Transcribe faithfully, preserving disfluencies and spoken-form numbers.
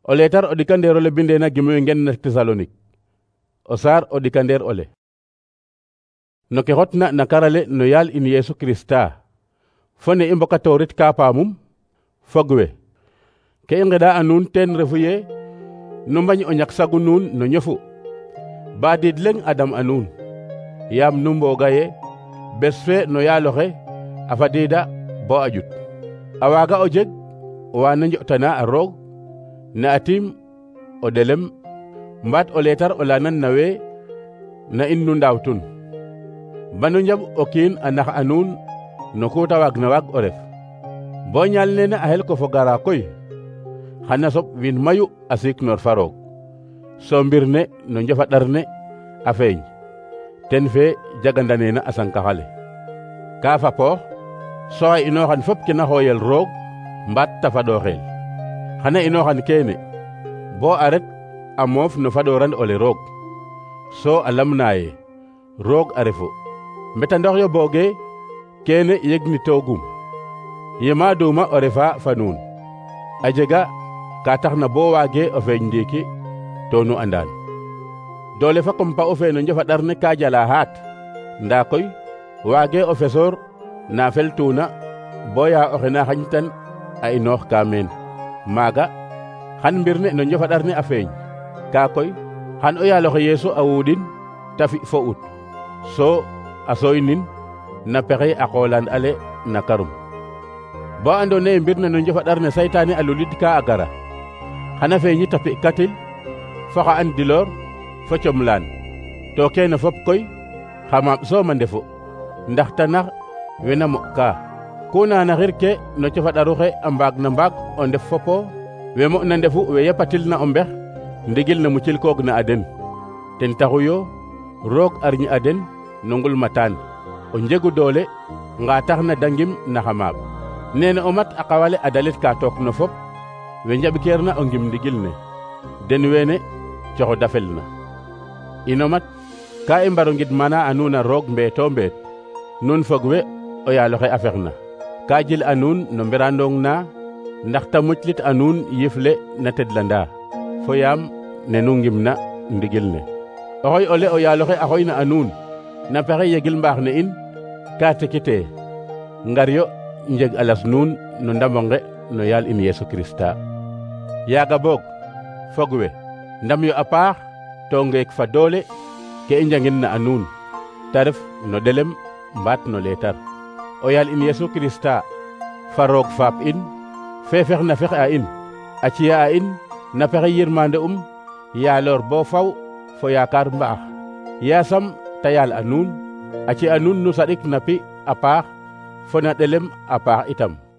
o letar o ɗikandeer ole bindeena gimuyo ngen na Tesalonik o saar o ɗikandeer ole no ke xotna na karale no yaal in Yesu Krista fo ne i mbokatorit ka paamum fog we ke i ngeɗa a nuun teen refu ye nu mbañ o ñak sagu nuun no ñofu ba diid leŋ adam a nuun yaam nu mbooga ye bes fe no yaaloxe a fadiida bo a ƴut a waaga o jeg wa na njo'tana a roog na a tiim o ɗelem mbaat o leetar o lanan na we na in nu ndaawtun banu njaɓ o kiin a nax a nuun no ku ta waag na waag o ref bo ñaal nene a xel ko fo gara koy xana soɓ wiin mayu a siiknoor fa roog so mbir ne no njofaɗar ne a feeñ ten fe jagandaneena a sankaxale ka fapoox so a inooxan fop kena xooyel roog mbaat ta faɗooxeel xana inooxan keene bo a ret a moof no faɗooran ole roog so a lamna ye roog a refu mbetandoox yo booge keene yegnitoogum yema duuma o refa fa nuun a jega ka taxna bo waage o feeñ ndiiki to nu andaan doole fa kompa o fe no njofaɗar ne ka jala haat ndaa koy waage o fesoor na feltuuna bo ya oxe na xañtan a inoox ka meen maaga xan mbir ne no njofaɗar ne a feeñ ka koy xan o yaaloxe Yeesu a wuɗin ta fi fo ut so a sooynin na pexey a qoolaan ale na karum bo andoona ye mbir ne no njofaɗar ne saytaane a lulid ka a gara xana feeñi tapi katil fo xa an diloor fo comlaan to keene fop koy xa maaɓ soom a ndefu ndax tanax wena mo ka ku naanaxir ke no cofaɗaruxe a mbaag na mbaag o ndef fopo we mo na ndefu we yepatil na o mbex ndigil na mucil koog na a den ten taxu yo roog arñi a den no ngulmataan o njegu doole nga tax na dangim na xa maaɓ nene o mat a qawale a dalit ka took no fop we njaɓikeer na o ngim ndigil ne den weene coxo dafel na ino mat ka i mbaro ngid mana a nuun a roog mbeeto mbeet nuun fog we o yaaloxe a fex na ka jil a nuun no mberandong na ndax ta muclit a nuun yif le na tedlanda fo yaam ne nu ngimna ndigil ne o xoy ole o yaaloxe a xoyna a nuun na pexe yegil mbaax ne in ka tekite ngar yo njeg alas nuun no ndamonge no yaal in Yesu Krista yaaga boog fog we ndam yo a paax to ngeek fa doole ke i njangin na a nuun ta ref no ɗelem mbaat no leetar o yaal in Yesu Krista fa roog faap in fe fex na fex a in a ciya a in na pexe yirmande um yaaloor bo faw fo yaakaar mbaax yaasam ta yaal a nuun a ci a nuun nu saɗik na pi a paax fo na ɗelem a paax itam